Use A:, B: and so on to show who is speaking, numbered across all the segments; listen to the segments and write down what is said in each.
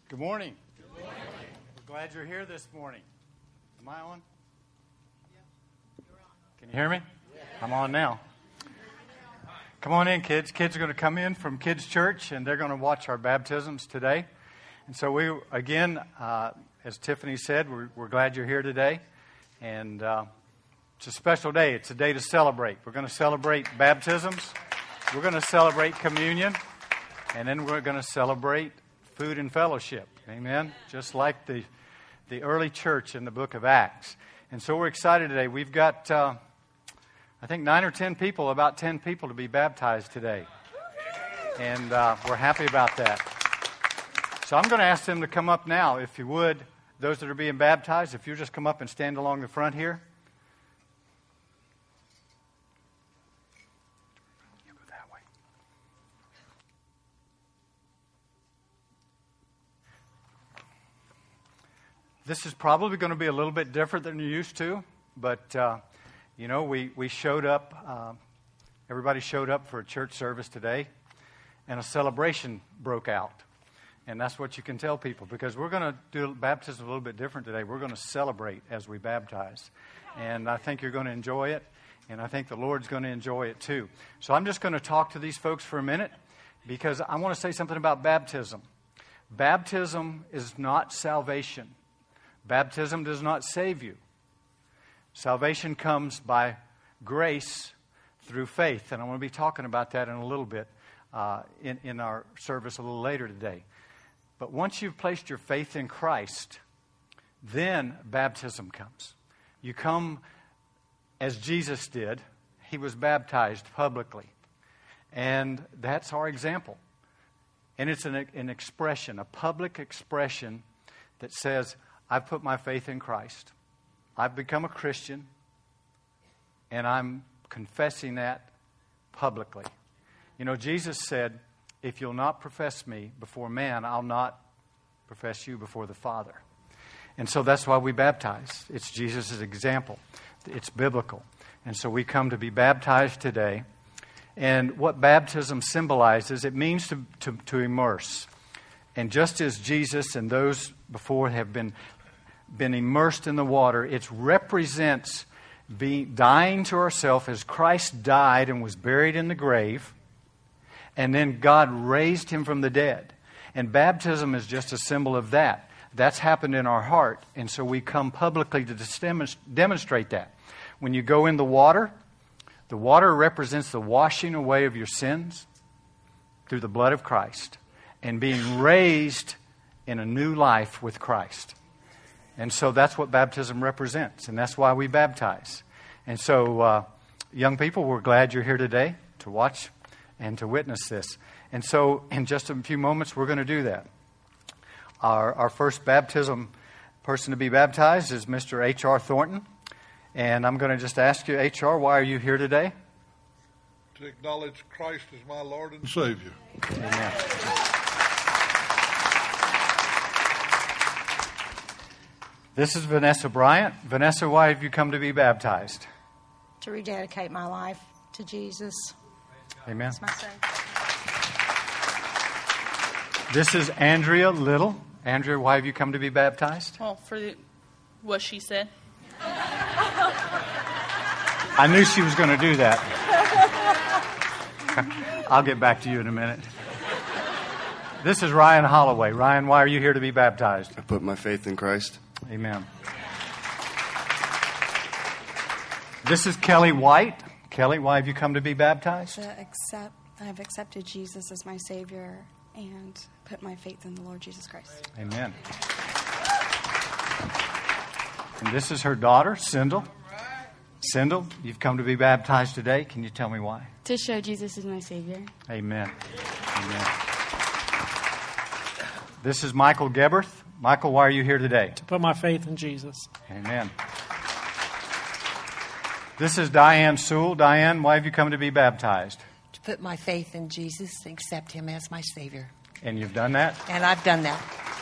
A: Good morning. Good morning. We're glad you're here this morning. Am I on?
B: You're on.
A: Can you hear me? I'm on now. Come on in, kids. Kids are going to come in from Kids Church, and they're going to watch our baptisms today. And so we, again, as Tiffany said, we're glad you're here today. And it's a special day. It's a day to celebrate. We're going to celebrate baptisms. We're going to celebrate communion. And then we're going to celebrate food and fellowship. Amen? Just like the early church in the book of Acts. And so we're excited today. We've got, I think, 9 or 10 people, about 10 people to be baptized today. And we're happy about that. So I'm going to ask them to come up now, if you would. Those that are being baptized, if you just come up and stand along the front here. You go that way. This is probably going to be a little bit different than you're used to, but, we showed up, everybody showed up for a church service today, and a celebration broke out. And that's what you can tell people, because we're going to do baptism a little bit different today. We're going to celebrate as we baptize. And I think you're going to enjoy it, and I think the Lord's going to enjoy it too. So I'm just going to talk to these folks for a minute, because I want to say something about baptism. Baptism is not salvation. Baptism does not save you. Salvation comes by grace through faith. And I'm going to be talking about that in a little bit in our service a little later today. But once you've placed your faith in Christ, then baptism comes. You come as Jesus did. He was baptized publicly. And that's our example. And it's an expression, a public expression that says, I've put my faith in Christ. I've become a Christian, and I'm confessing that publicly. You know, Jesus said, if you'll not profess me before man, I'll not profess you before the Father. And so that's why we baptize. It's Jesus' example. It's biblical. And so we come to be baptized today. And what baptism symbolizes, it means to immerse. And just as Jesus and those before have been immersed in the water, it represents dying to ourselves as Christ died and was buried in the grave, and then God raised him from the dead. And baptism is just a symbol of that. That's happened in our heart, and so we come publicly to demonstrate that. When you go in the water represents the washing away of your sins through the blood of Christ and being raised in a new life with Christ. And so that's what baptism represents, and that's why we baptize. And so, young people, we're glad you're here today to watch and to witness this. And so, in just a few moments, we're going to do that. Our first baptism person to be baptized is Mr. H.R. Thornton. And I'm going to just ask you, H.R., why are you here today?
C: To acknowledge Christ as my Lord and Savior.
A: Amen. This is Vanessa Bryant. Vanessa, why have you come to be baptized?
B: To rededicate my life to Jesus.
A: Amen.
B: That's my say.
A: This is Andrea Little. Andrea, why have you come to be baptized?
D: Well, for what she said.
A: I knew she was going to do that. I'll get back to you in a minute. This is Ryan Holloway. Ryan, why are you here to be baptized?
E: I put my faith in Christ.
A: Amen. This is Kelly White. Kelly, why have you come to be baptized?
F: I've accepted Jesus as my Savior and put my faith in the Lord Jesus Christ.
A: Amen. And this is her daughter, Sindel. Sindel, you've come to be baptized today. Can you tell me why?
F: To show Jesus as my Savior.
A: Amen. Amen. This is Michael Geberth. Michael, why are you here today?
G: To put my faith in Jesus.
A: Amen. This is Diane Sewell. Diane, why have you come to be baptized?
H: To put my faith in Jesus and accept Him as my Savior.
A: And you've done that?
H: And I've done that.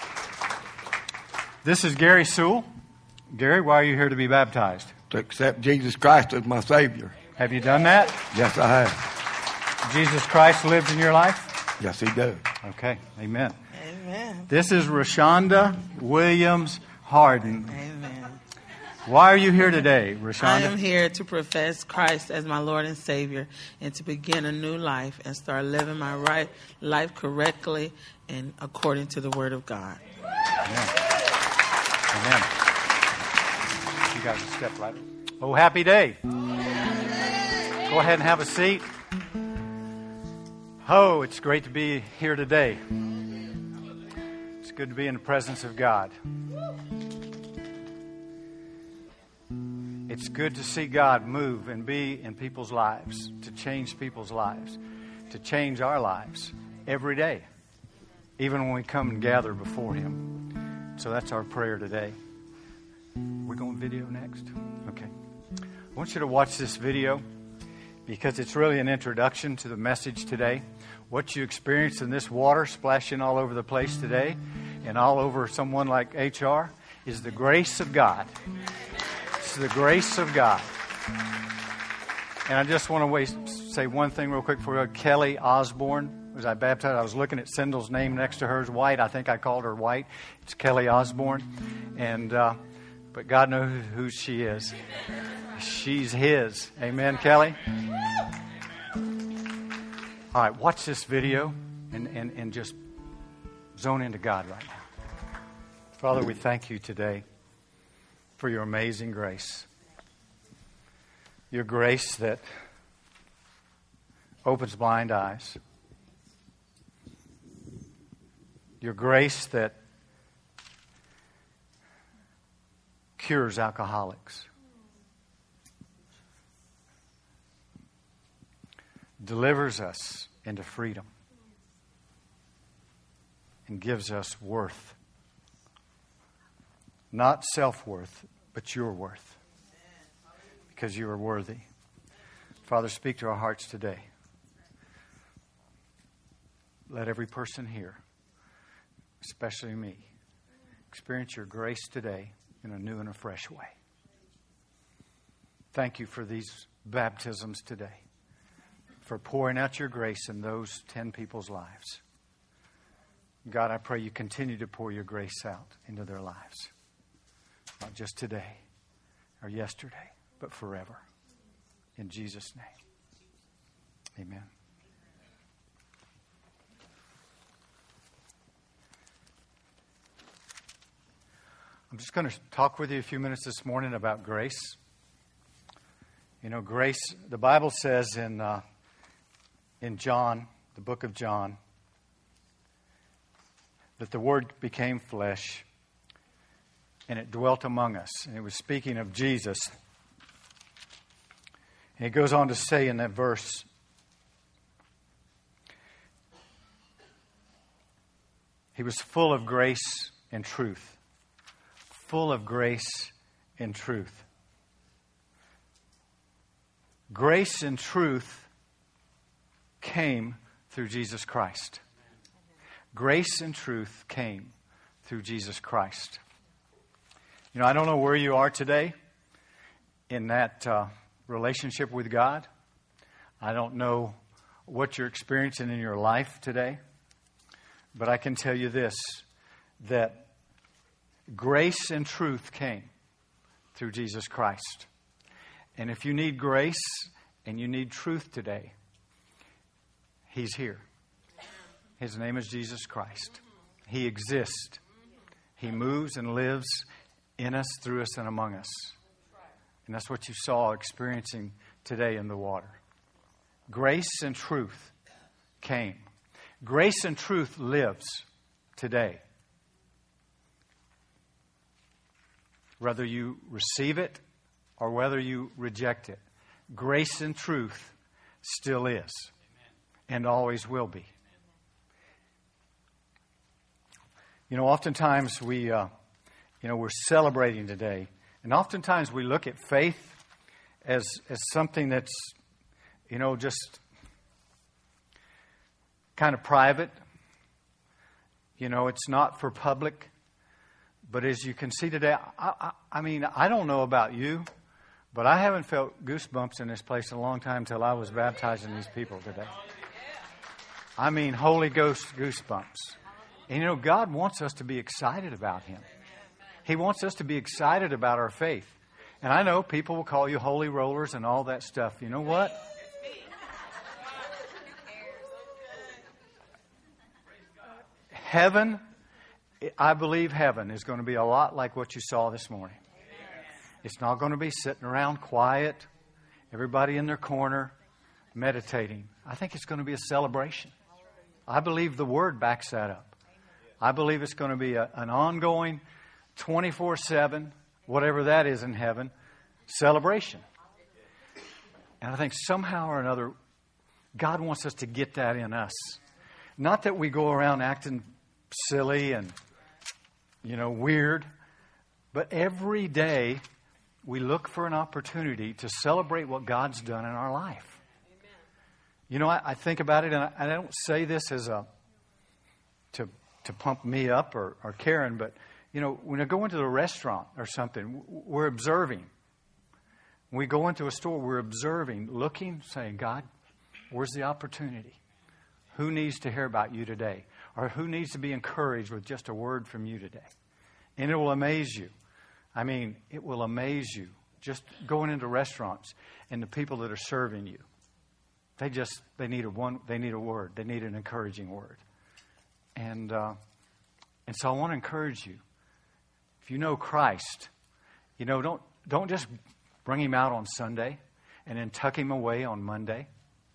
A: This is Gary Sewell. Gary, why are you here to be baptized?
I: To accept Jesus Christ as my Savior.
A: Have you done that?
I: Yes, I have.
A: Jesus Christ lives in your life?
I: Yes, He does.
A: Okay, amen.
E: Amen.
A: This is Rashonda Williams Harden.
E: Amen.
A: Why are you here today,
E: I
A: Rashonda?
E: am here to profess Christ as my Lord and Savior and to begin a new life and start living my right life correctly and according to the Word of God.
A: Amen. Amen. You guys will step right. Oh, happy day. Go ahead and have a seat. Oh, it's great to be here today. It's good to be in the presence of God. It's good to see God move and be in people's lives, to change people's lives, to change our lives every day, even when we come and gather before Him. So that's our prayer today. We're going video next? Okay. I want you to watch this video because it's really an introduction to the message today. What you experienced in this water splashing all over the place today and all over someone like HR is the grace of God. It's the grace of God. And I just want to say one thing real quick for you. Kelly Osborne, was I baptized? I was looking at Cindel's name next to hers, White. I think I called her White. It's Kelly Osborne. And but God knows who she is. She's His. Amen, Kelly? All right, watch this video and just zone into God right now. Father, we thank you today for your amazing grace. Your grace that opens blind eyes. Your grace that cures alcoholics. Delivers us into freedom. And gives us worth. Not self-worth, but your worth. Because you are worthy. Father, speak to our hearts today. Let every person here, especially me, experience your grace today in a new and a fresh way. Thank you for these baptisms today, for pouring out your grace in those 10 people's lives. God, I pray you continue to pour your grace out into their lives. Not just today or yesterday, but forever. In Jesus' name, amen. I'm just going to talk with you a few minutes this morning about grace. You know, grace, the Bible says in John, the book of John, that the Word became flesh and it dwelt among us. And it was speaking of Jesus. And it goes on to say in that verse, He was full of grace and truth. Full of grace and truth. Grace and truth came through Jesus Christ. Grace and truth came through Jesus Christ. You know, I don't know where you are today in that relationship with God. I don't know what you're experiencing in your life today. But I can tell you this, that grace and truth came through Jesus Christ. And if you need grace and you need truth today, He's here. His name is Jesus Christ. He exists. He moves and lives in us, through us, and among us. And that's what you saw experiencing today in the water. Grace and truth came. Grace and truth lives today. Whether you receive it or whether you reject it, grace and truth still is and always will be. You know, oftentimes we're celebrating today, and oftentimes we look at faith as something that's, just kind of private. It's not for public. But as you can see today, I don't know about you, but I haven't felt goosebumps in this place in a long time until I was baptizing these people today. I mean, Holy Ghost goosebumps. And you know, God wants us to be excited about Him. He wants us to be excited about our faith. And I know people will call you holy rollers and all that stuff. You know what? Heaven, I believe heaven is going to be a lot like what you saw this morning. It's not going to be sitting around quiet, everybody in their corner, meditating. I think it's going to be a celebration. I believe the Word backs that up. I believe it's going to be an ongoing 24/7, whatever that is in heaven, celebration. And I think somehow or another, God wants us to get that in us. Not that we go around acting silly and, weird, but every day we look for an opportunity to celebrate what God's done in our life. I think about it, and I don't say this as to pump me up or Karen, but, when I go into the restaurant or something, we're observing. When we go into a store, we're observing, looking, saying, God, where's the opportunity? Who needs to hear about you today? Or who needs to be encouraged with just a word from you today? And it will amaze you. I mean, it will amaze you. Just going into restaurants and the people that are serving you. They need a word. They need an encouraging word. And so I want to encourage you. If you know Christ, don't just bring Him out on Sunday and then tuck Him away on Monday.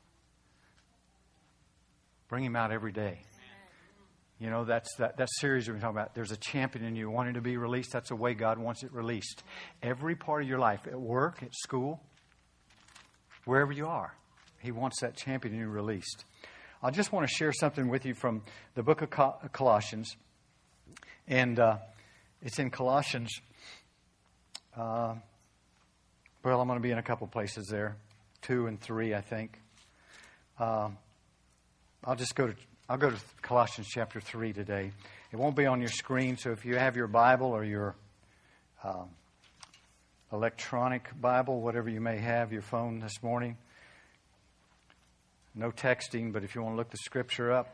A: Bring Him out every day. That's that series we're talking about. There's a champion in you wanting to be released. That's the way God wants it released. Every part of your life, at work, at school, wherever you are, He wants that champion in you released. I just want to share something with you from the book of Colossians. And it's in Colossians. I'm going to be in a couple places there. 2 and 3, I think. I'll go to Colossians chapter 3 today. It won't be on your screen, so if you have your Bible or your electronic Bible, whatever you may have, your phone this morning. No texting, but if you want to look the Scripture up.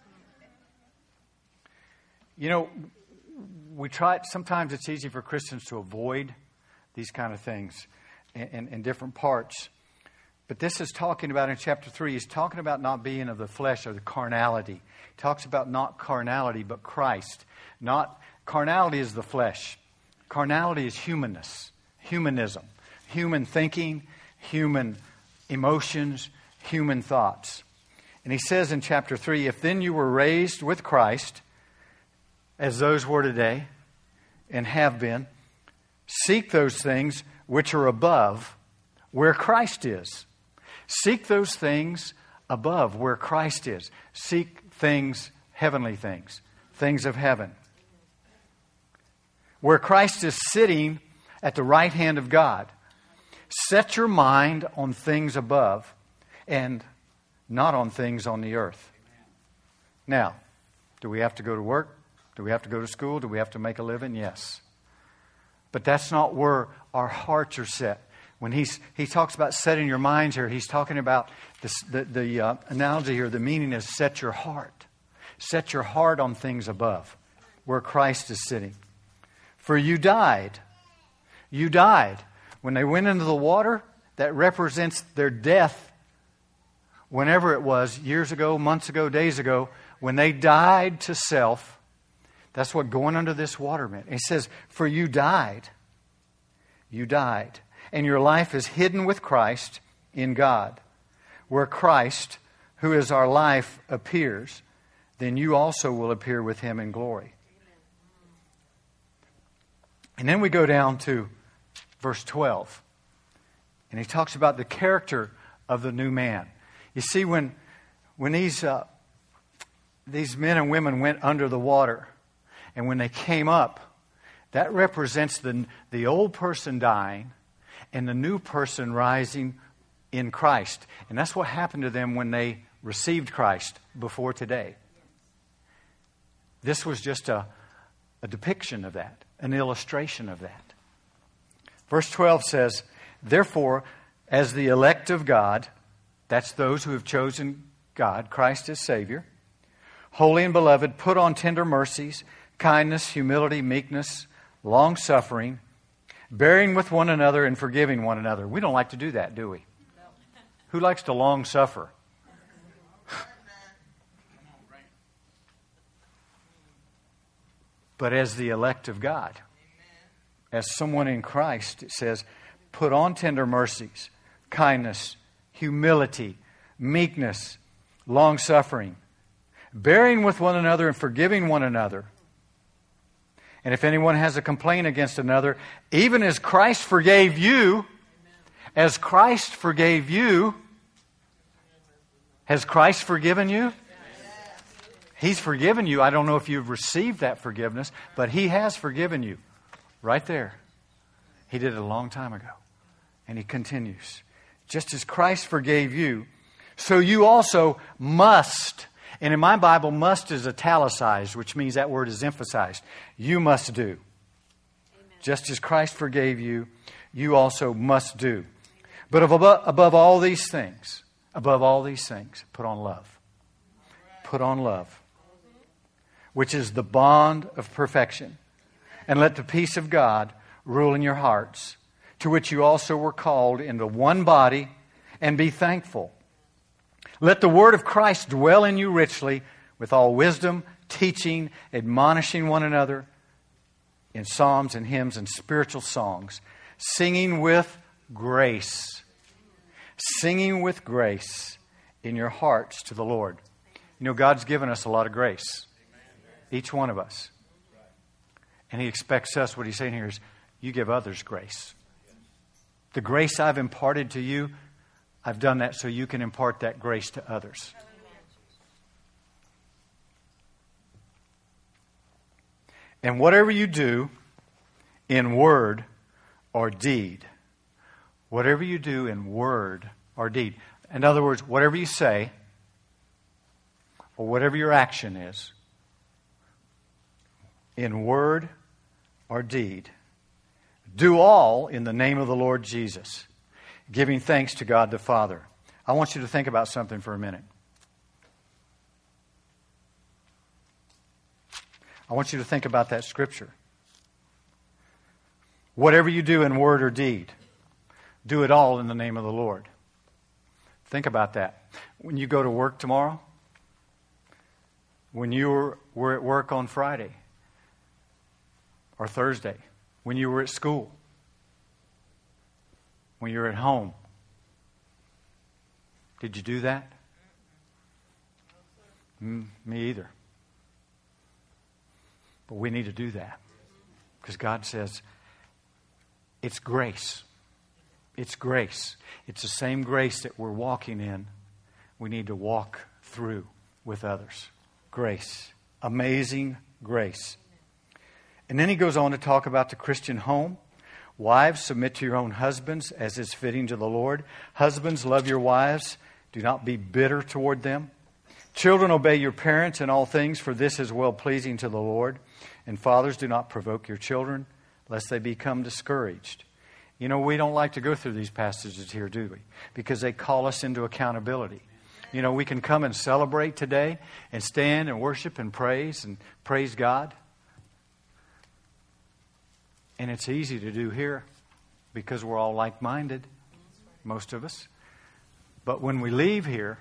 A: We try. Sometimes it's easy for Christians to avoid these kind of things in different parts. But this is talking about in chapter 3, he's talking about not being of the flesh or the carnality. He talks about not carnality, but Christ. Not carnality is the flesh. Carnality is humanness, humanism, human thinking, human emotions, human thoughts. And he says in chapter 3, if then you were raised with Christ, as those were today and have been, seek those things which are above where Christ is. Seek those things above where Christ is. Seek things, heavenly things, things of heaven. Where Christ is sitting at the right hand of God. Set your mind on things above and not on things on the earth. Now, do we have to go to work? Do we have to go to school? Do we have to make a living? Yes. But that's not where our hearts are set. When he talks about setting your minds here, he's talking about the analogy here. The meaning is set your heart. Set your heart on things above, where Christ is sitting. For you died. You died. When they went into the water, that represents their death. Whenever it was, years ago, months ago, days ago, when they died to self, that's what going under this water meant. It says, for you died. You died. And your life is hidden with Christ in God. Where Christ, who is our life, appears, then you also will appear with Him in glory. And then we go down to verse 12. And he talks about the character of the new man. You see, when these men and women went under the water, and when they came up, that represents the old person dying and the new person rising in Christ. And that's what happened to them when they received Christ before today. This was just a depiction of that, an illustration of that. Verse 12 says, therefore, as the elect of God, that's those who have chosen God, Christ as Savior, Holy and beloved, put on tender mercies, kindness, humility, meekness, long-suffering, bearing with one another and forgiving one another. We don't like to do that, do we? No. Who likes to long-suffer? But as the elect of God, as someone in Christ, it says, put on tender mercies, kindness, humility, meekness, long-suffering, bearing with one another and forgiving one another. And if anyone has a complaint against another, even as Christ forgave you, as Christ forgave you, has Christ forgiven you? He's forgiven you. I don't know if you've received that forgiveness, but He has forgiven you. Right there. He did it a long time ago. And He continues. Just as Christ forgave you, so you also must. And in my Bible, must is italicized, which means that word is emphasized. You must do. Amen. Just as Christ forgave you, you also must do. But above all these things, put on love. Put on love, which is the bond of perfection. And let the peace of God rule in your hearts, to which you also were called into one body, and be thankful. Let the word of Christ dwell in you richly, with all wisdom, teaching, admonishing one another in psalms and hymns and spiritual songs, singing with grace. Singing with grace in your hearts to the Lord. You know, God's given us a lot of grace. Each one of us. And He expects us, what He's saying here is, you give others grace. The grace I've imparted to you, I've done that so you can impart that grace to others. And whatever you do in word or deed, whatever you do in word or deed, in other words, whatever you say or whatever your action is, in word or deed, do all in the name of the Lord Jesus, giving thanks to God the Father. I want you to think about something for a minute. I want you to think about that scripture. Whatever you do in word or deed, do it all in the name of the Lord. Think about that. When you go to work tomorrow, when you were at work on Friday or Thursday, when you were at school, when you were at home, did you do that? Me either. But we need to do that because God says it's grace. It's grace. It's the same grace that we're walking in. We need to walk through with others. Grace. Amazing grace. And then he goes on to talk about the Christian home. Wives, submit to your own husbands as is fitting to the Lord. Husbands, love your wives. Do not be bitter toward them. Children, obey your parents in all things, for this is well-pleasing to the Lord. And fathers, do not provoke your children, lest they become discouraged. You know, we don't like to go through these passages here, do we? Because they call us into accountability. You know, we can come and celebrate today and stand and worship and praise God. And it's easy to do here because we're all like-minded, most of us. But when we leave here,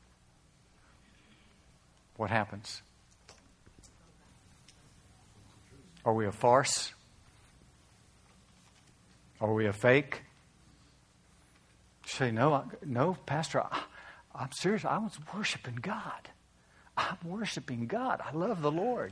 A: what happens? Are we a farce? Are we a fake? You say, no, Pastor, I'm serious. I was worshiping God. I'm worshiping God. I love the Lord.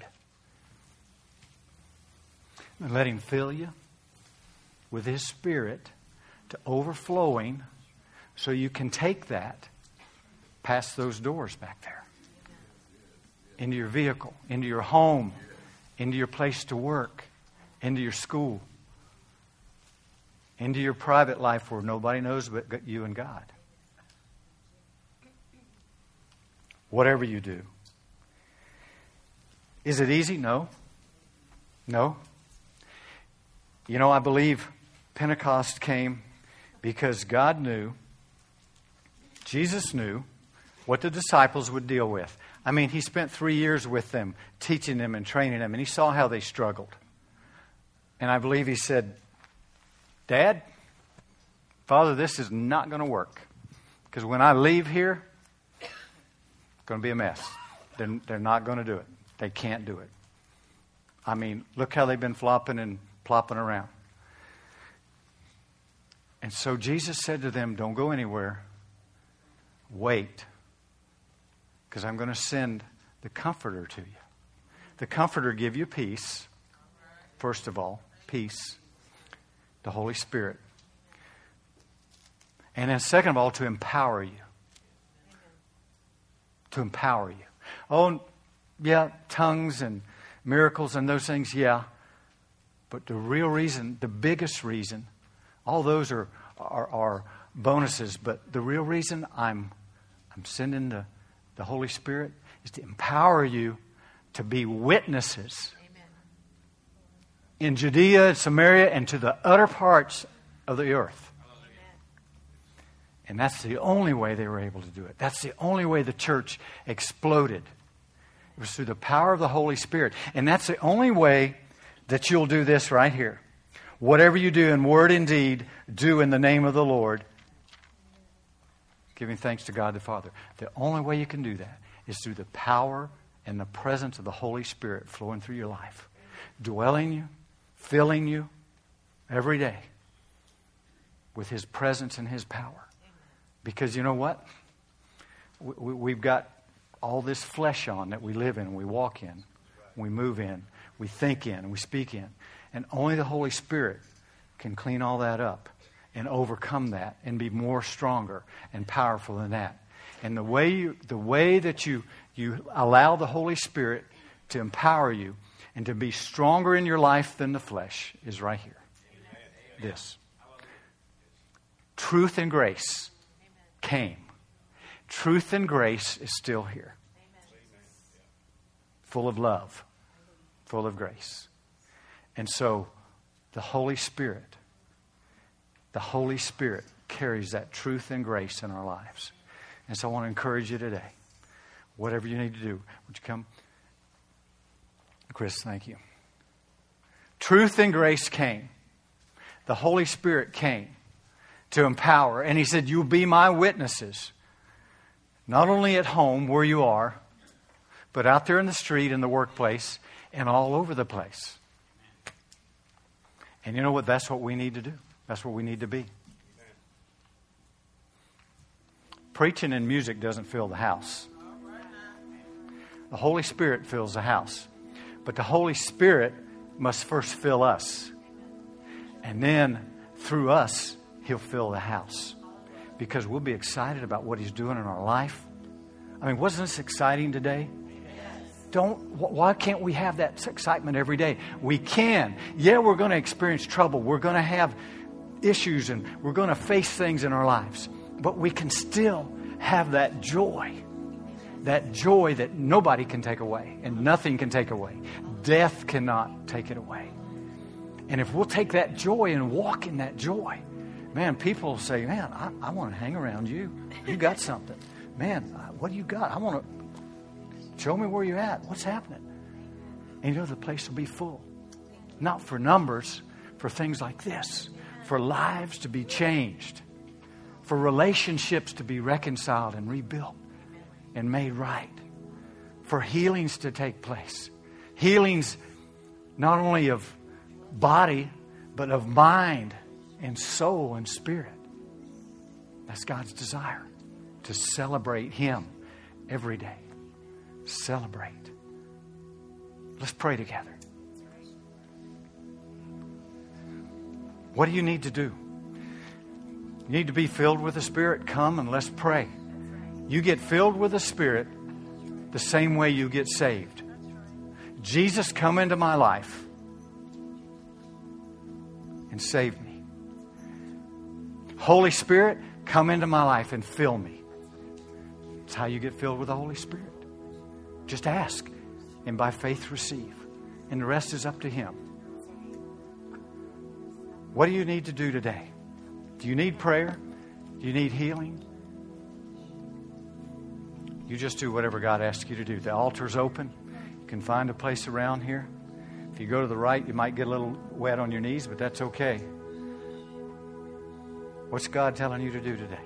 A: And let Him fill you with His Spirit to overflowing so you can take that past those doors back there. Into your vehicle, into your home, into your place to work, into your school, into your private life where nobody knows but you and God. Whatever you do. Is it easy? No. No. You know, I believe Pentecost came because God knew, Jesus knew, what the disciples would deal with. I mean, he spent 3 years with them, teaching them and training them, and he saw how they struggled. And I believe he said, Dad, Father, this is not going to work. Because when I leave here, it's going to be a mess. They're not going to do it. They can't do it. I mean, look how they've been flopping and plopping around. And so Jesus said to them, don't go anywhere. Wait. Because I'm going to send the Comforter to you. The Comforter give you peace. First of all, peace. The Holy Spirit. And then second of all, to empower you. To empower you. Oh, yeah, tongues and miracles and those things, yeah. But the real reason, the biggest reason, all those are bonuses, but the real reason I'm sending the Holy Spirit is to empower you to be witnesses. Amen. In Judea and Samaria and to the utter parts of the earth. Amen. And that's the only way they were able to do it. That's the only way the church exploded. It was through the power of the Holy Spirit. And that's the only way that you'll do this right here. Whatever you do in word and deed, do in the name of the Lord, giving thanks to God the Father. The only way you can do that is through the power and the presence of the Holy Spirit flowing through your life. Dwelling you, filling you every day with His presence and His power. Because you know what? We've got all this flesh on that we live in, we walk in, we move in, we think in, and we speak in. And only the Holy Spirit can clean all that up and overcome that and be more stronger and powerful than that. And the way that you allow the Holy Spirit to empower you and to be stronger in your life than the flesh is right here. This. Truth and grace came. Truth and grace is still here. Full of love. Full of grace. And so the Holy Spirit carries that truth and grace in our lives. And so I want to encourage you today. Whatever you need to do. Would you come? Chris, thank you. Truth and grace came. The Holy Spirit came to empower. And He said, you'll be my witnesses. Not only at home where you are, but out there in the street, in the workplace, and all over the place. And you know what? That's what we need to do. That's what we need to be. Preaching and music doesn't fill the house. The Holy Spirit fills the house. But the Holy Spirit must first fill us. And then through us, He'll fill the house. Because we'll be excited about what He's doing in our life. I mean, wasn't this exciting today? Why can't we have that excitement every day? We can. Yeah, we're going to experience trouble. We're going to have issues and we're going to face things in our lives. But we can still have that joy. That joy that nobody can take away and nothing can take away. Death cannot take it away. And if we'll take that joy and walk in that joy, man, people will say, man, I want to hang around you. You got something. Man, what do you got? I want to... Show me where you're at. What's happening? And you know the place will be full. Not for numbers, for things like this. For lives to be changed. For relationships to be reconciled and rebuilt and made right. For healings to take place. Healings not only of body, but of mind and soul and spirit. That's God's desire. To celebrate Him every day. Celebrate. Let's pray together. What do you need to do? You need to be filled with the Spirit. Come and let's pray. You get filled with the Spirit the same way you get saved. Jesus, come into my life and save me. Holy Spirit, come into my life and fill me. That's how you get filled with the Holy Spirit. Just ask and by faith receive. And the rest is up to Him. What do you need to do today? Do you need prayer? Do you need healing? You just do whatever God asks you to do. The altar's open. You can find a place around here. If you go to the right, you might get a little wet on your knees, but that's okay. What's God telling you to do today?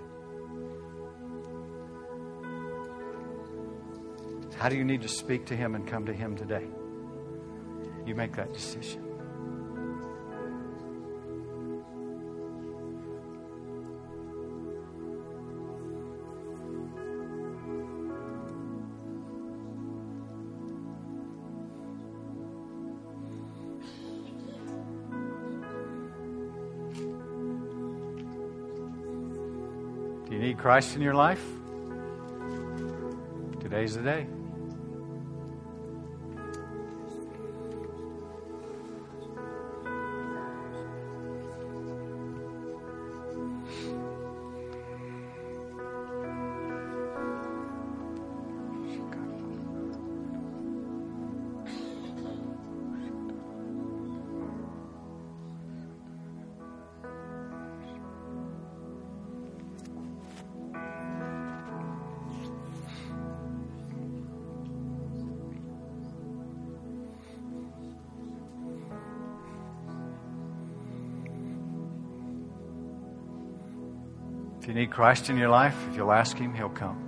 A: How do you need to speak to Him and come to Him today? You make that decision. Do you need Christ in your life? Today's the day. If you need Christ in your life, if you'll ask Him, He'll come.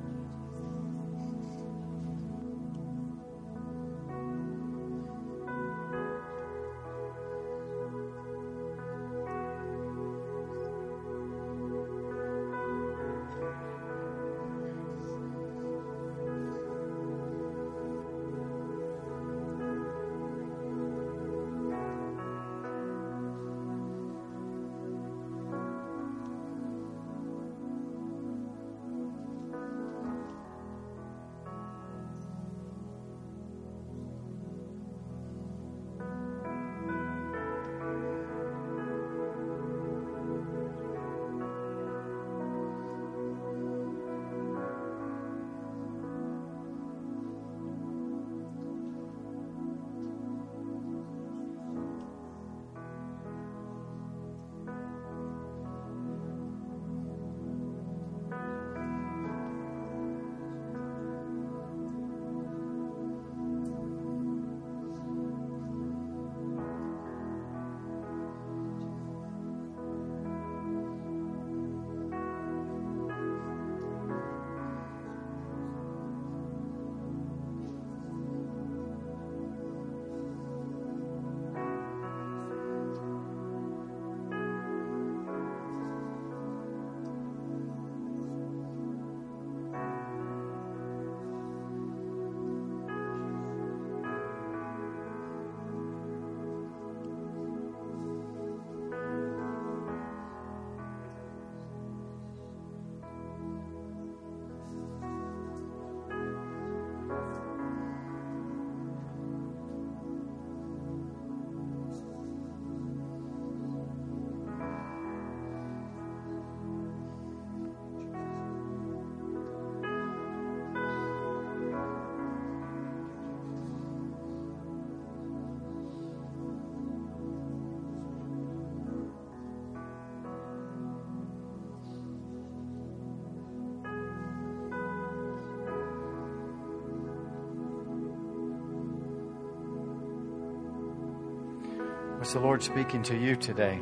A: What's the Lord speaking to you today?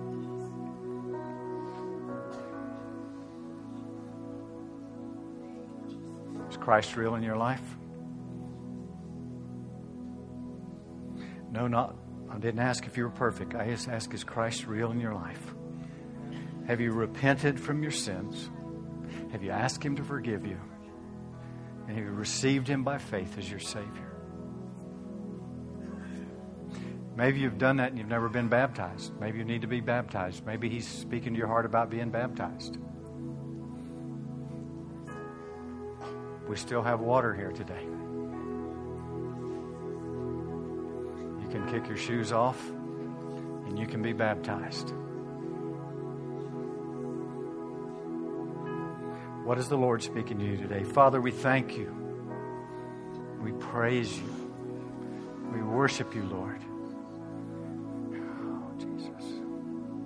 A: Is Christ real in your life? No, not. I didn't ask if you were perfect. I just asked, is Christ real in your life? Have you repented from your sins? Have you asked Him to forgive you? And have you received Him by faith as your Savior? Maybe you've done that and you've never been baptized. Maybe you need to be baptized. Maybe He's speaking to your heart about being baptized. We still have water here today. You can kick your shoes off and you can be baptized. What is the Lord speaking to you today? Father, we thank You. We praise You. We worship You, Lord. Oh, Jesus.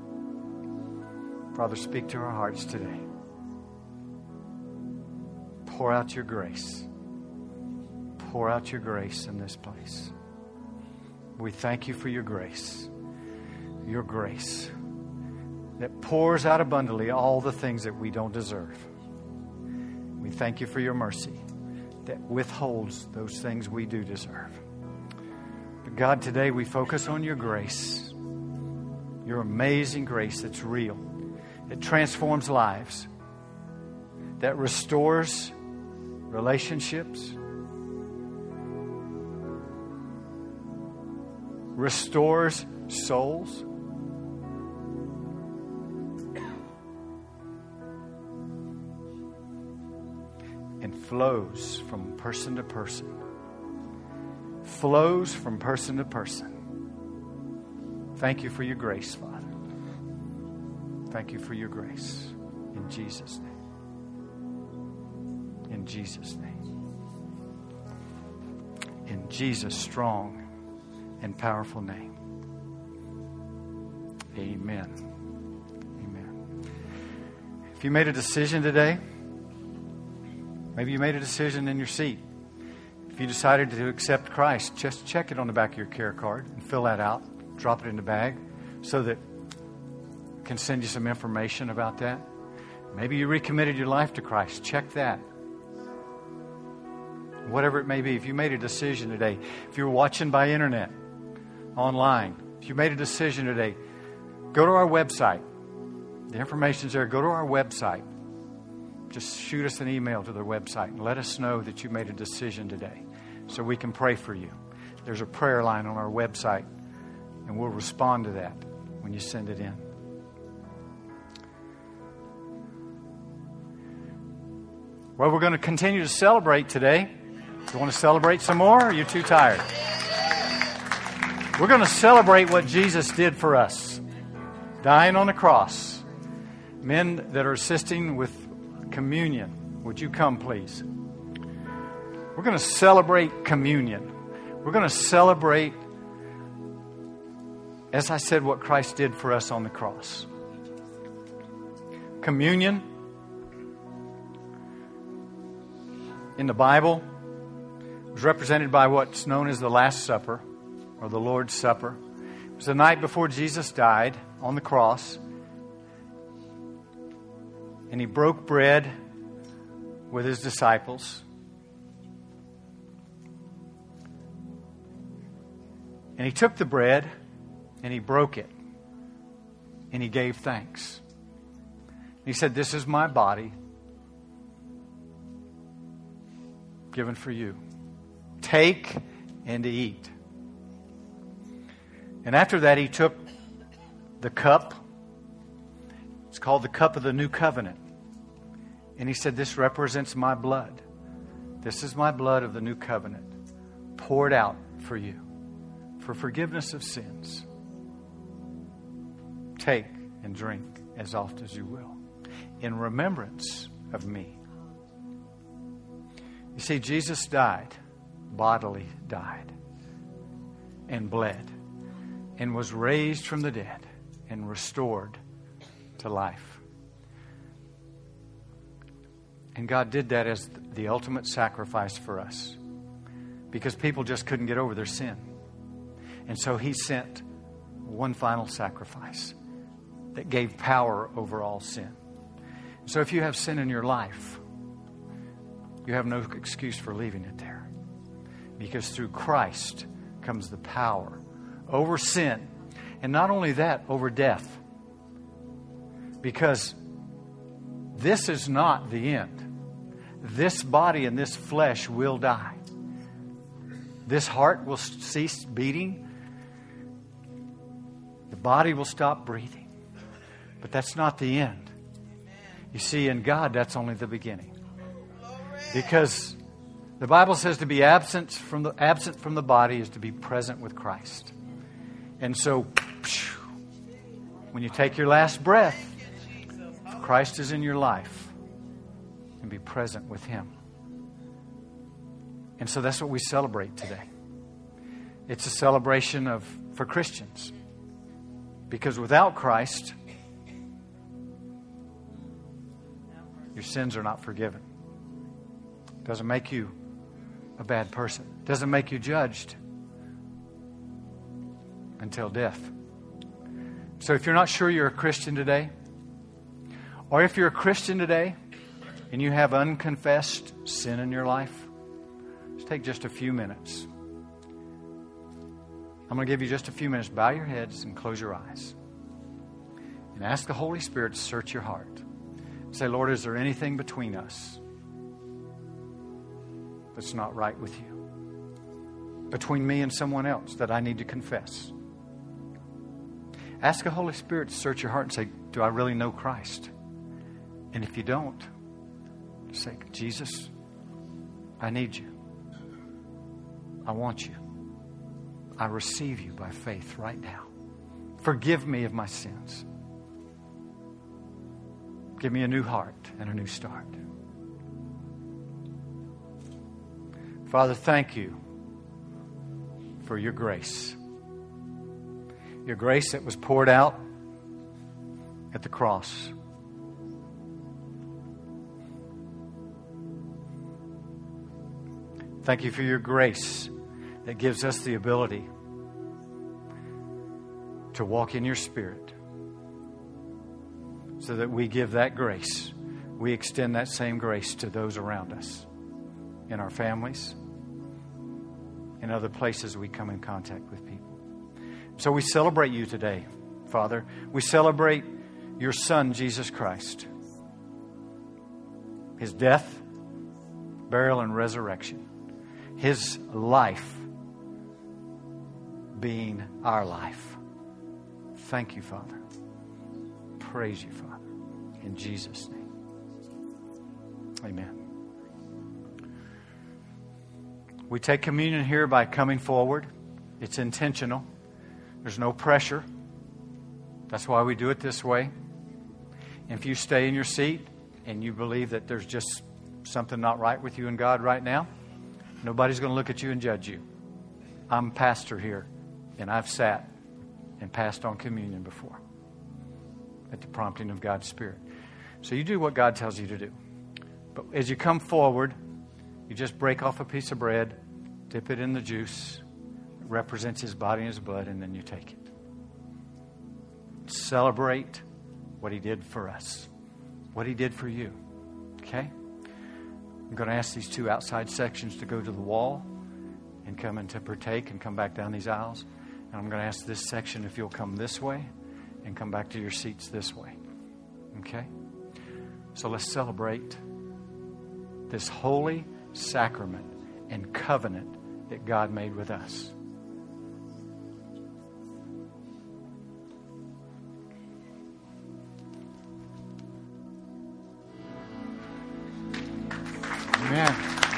A: Father, speak to our hearts today. Pour out your grace. Pour out your grace in this place. We thank you for your grace. Your grace that pours out abundantly all the things that we don't deserve. We thank you for your mercy that withholds those things we do deserve. But God, today we focus on your grace, your amazing grace that's real, that transforms lives, that restores relationships, restores souls, and flows from person to person. Flows from person to person. Thank you for your grace, Father. Thank you for your grace. In Jesus' name. In Jesus' name. In Jesus' strong and powerful name. Amen. Amen. If you made a decision today, maybe you made a decision in your seat. If you decided to accept Christ, just check it on the back of your care card and fill that out. Drop it in the bag so that I can send you some information about that. Maybe you recommitted your life to Christ. Check that. Whatever it may be, if you made a decision today, if you're watching by internet, online, if you made a decision today, go to our website. The information's there. Go to our website. Just shoot us an email to their website and let us know that you made a decision today so we can pray for you. There's a prayer line on our website, and we'll respond to that when you send it in. Well, we're going to continue to celebrate today. You want to celebrate some more, or are you too tired? We're going to celebrate what Jesus did for us, dying on the cross. Men that are assisting with communion, would you come, please? We're going to celebrate communion. We're going to celebrate, as I said, what Christ did for us on the cross. Communion in the Bible was represented by what's known as the Last Supper or the Lord's Supper. It was the night before Jesus died on the cross. And he broke bread with his disciples. And he took the bread and he broke it. And he gave thanks. He said, "This is my body given for you. Take and eat." And after that, he took the cup. It's called the cup of the new covenant. And he said, "This represents my blood. This is my blood of the new covenant, poured out for you, for forgiveness of sins. Take and drink as often as you will, in remembrance of me." You see, Jesus died, bodily died, and bled, and was raised from the dead, and restored to life. And God did that as the ultimate sacrifice for us, because people just couldn't get over their sin. And so he sent one final sacrifice that gave power over all sin. So if you have sin in your life, you have no excuse for leaving it there, because through Christ comes the power over sin, and not only that, over death. Because this is not the end. This body and this flesh will die. This heart will cease beating. The body will stop breathing. But that's not the end. You see, in God, that's only the beginning. Because the Bible says to be absent from the body is to be present with Christ. And so, when you take your last breath, Christ is in your life, and be present with Him. And so that's what we celebrate today. It's a celebration for Christians. Because without Christ, your sins are not forgiven. Doesn't make you a bad person. Doesn't make you judged until death. So if you're not sure you're a Christian today, or if you're a Christian today and you have unconfessed sin in your life, just take just a few minutes. I'm going to give you just a few minutes. Bow your heads and close your eyes. And ask the Holy Spirit to search your heart. Say, Lord, is there anything between us that's not right with you? Between me and someone else that I need to confess? Ask the Holy Spirit to search your heart and say, do I really know Christ? And if you don't, say, Jesus, I need you. I want you. I receive you by faith right now. Forgive me of my sins. Give me a new heart and a new start. Father, thank you for your grace. Your grace that was poured out at the cross. Thank you for your grace that gives us the ability to walk in your Spirit, so that we give that grace. We extend that same grace to those around us, in our families, in other places we come in contact with people. So we celebrate you today, Father. We celebrate your Son, Jesus Christ. His death, burial, and resurrection. His life being our life. Thank you, Father. Praise you, Father. In Jesus' name. Amen. We take communion here by coming forward. It's intentional. There's no pressure. That's why we do it this way. And if you stay in your seat and you believe that there's just something not right with you and God right now, nobody's going to look at you and judge you. I'm pastor here, and I've sat and passed on communion before at the prompting of God's Spirit. So you do what God tells you to do. But as you come forward, you just break off a piece of bread, dip it in the juice. It represents His body and His blood, and then you take it. Celebrate what He did for us, what He did for you. Okay? I'm going to ask these two outside sections to go to the wall and come in to partake and come back down these aisles. And I'm going to ask this section if you'll come this way and come back to your seats this way. Okay? So let's celebrate this holy sacrament and covenant that God made with us. Amen.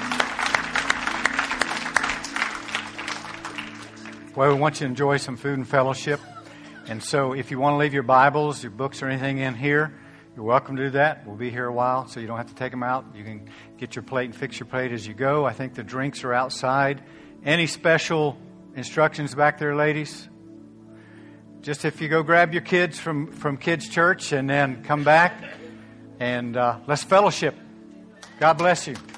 A: Well, we want you to enjoy some food and fellowship. And so if you want to leave your Bibles, your books, or anything in here, you're welcome to do that. We'll be here a while, so you don't have to take them out. You can get your plate and fix your plate as you go. I think the drinks are outside. Any special instructions back there, ladies? Just if you go grab your kids from Kids Church and then come back and let's fellowship. God bless you.